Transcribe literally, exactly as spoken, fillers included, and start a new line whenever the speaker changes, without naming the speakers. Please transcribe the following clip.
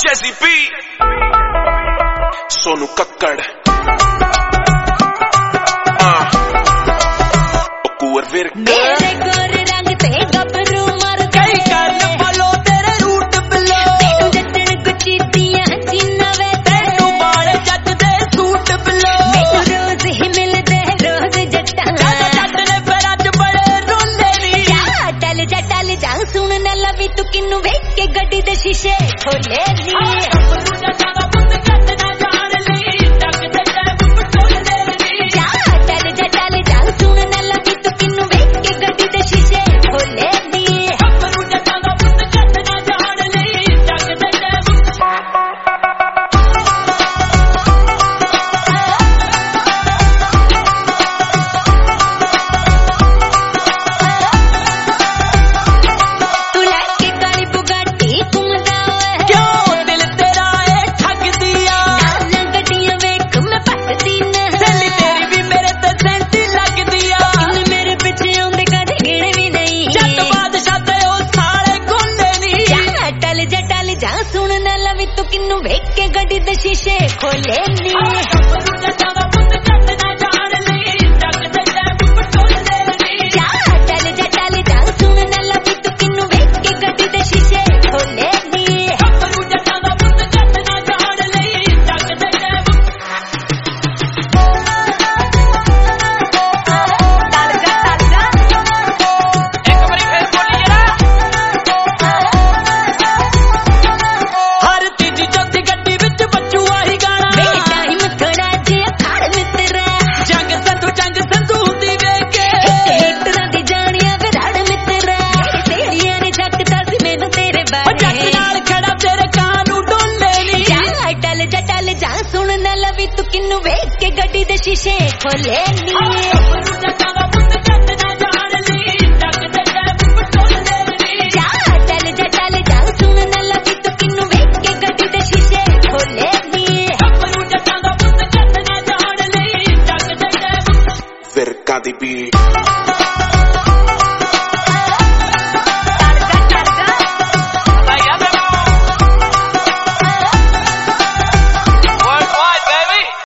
Jazzy B, Sonu Kakkad, ah, Okuar Virk.
मेरे गोरे रंग ते गबरू मर
कई कान follow तेरे रूट below
तेनू जचण गुच्ची दियां जीना वे
तेनू बाल जट दे सूट below
मैनू रोज ही मिलदे रोज जट्टां
जादा जट ने फिर अज बड़े रोंदे नी
जा टल जा टल जा सुन न लवी तू किन्नू वेख के गड्डी दे शीशे खोले नी सुन न लवी तू किन्नू वेख के गड्डी दे शीशे खोले नी सुन न लवी तू किन्नू वेख के गड्डी दे शीशे खोले नी।